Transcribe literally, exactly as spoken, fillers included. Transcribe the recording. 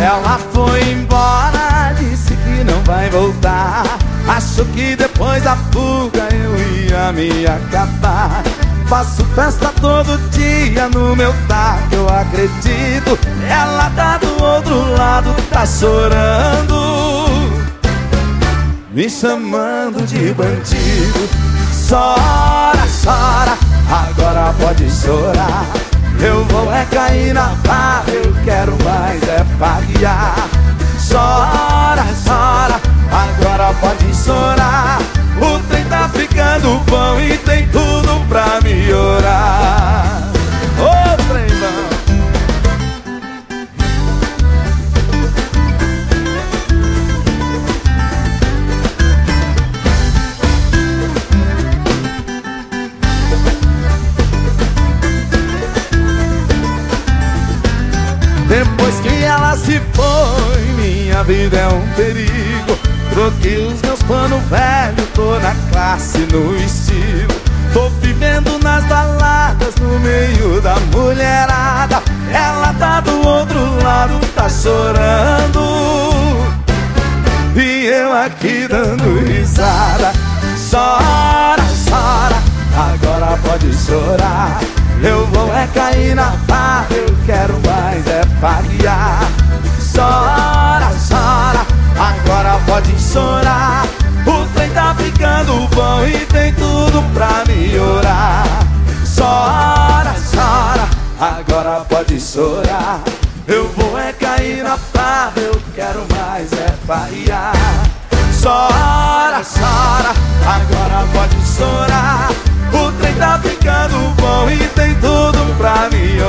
Ela foi embora, disse que não vai voltar. Acho que depois da fuga eu ia me acabar. Faço festa todo dia no meu taco, eu acredito. Ela tá do outro lado, tá chorando, me chamando de bandido. Chora, chora, agora pode chorar. Eu vou é cair na barra, eu quero mais é paguear. Chora, chora, agora pode chorar. O trem tá ficando bom e tem tudo pra melhorar. Ô trem bom. Depois que ela se foi, minha vida é um perigo. Troquei os meus panos velhos, tô na classe, no estilo. Tô vivendo nas baladas, no meio da mulherada. Ela tá do outro lado, tá chorando, e eu aqui dando risada. Chora, chora, agora pode chorar. Eu vou é cair na barra, eu quero mais é paguear. Chora, chora, agora pode chorar. O trem tá ficando bom e tem tudo pra melhorar. Chora, chora, agora pode chorar. Eu vou é cair na barra, eu quero mais é paguear. Chora, chora, agora pode chorar. O trem tá ficando bom e tem tudo pra melhorar.